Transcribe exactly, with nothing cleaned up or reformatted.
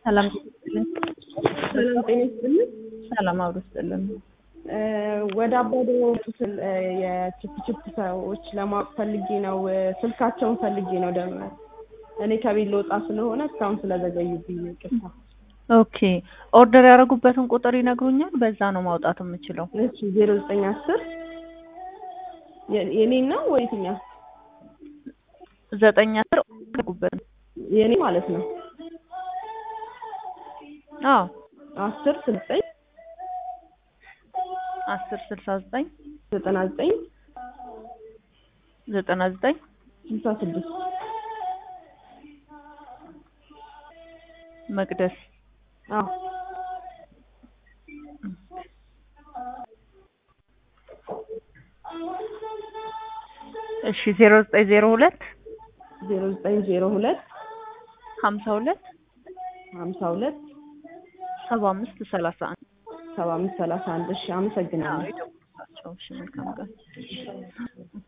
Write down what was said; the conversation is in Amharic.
ሰላም ሰላም ጤና ይስጥልኝ። ሰላም አውርስጥልን። ወደ አባዶ የቺፕ ቺፕ ሰዎች ለማወቅ ፈልጌ ነው ስልካቸውን ፈልጌ ነው ደግሞ እኔ ከቤት ልወጣ ስለሆነ እስካሁን ስለዘገዩብኝ ይቅርታ። ኦኬ ኦርደር ያደረጉበትን ቁጥር ይነግሩኛል? በዛ ነው ማውጣት የምችለው። እሺ ዜሮ ዘጠኝ አስር የኔ ነው ወይ የትኛው? ዘጠኝ አስር ያደረጉበት የኔ ማለት ነው። አዎ አስር ስልጠኝ አስር ስልሳ ዘጠኝ ዘጠና ዘጠኝ ዘጠና ዘጠኝ ስልሳ ስድስት መቅደስ። አዎ እሺ ዜሮ ዘጠኝ ዜሮ ሁለት ዜሮ ዘጠኝ ዜሮ ሁለት ሀምሳ ሁለት ሀምሳ ሁለት ሰባ አምስት ሰላሳ አንድ ሰባ አምስት ሰላሳ አንድ። እሺ አመሰግናለሁ። አዎ ይደውላቸው። እሺ መልካም ቀን።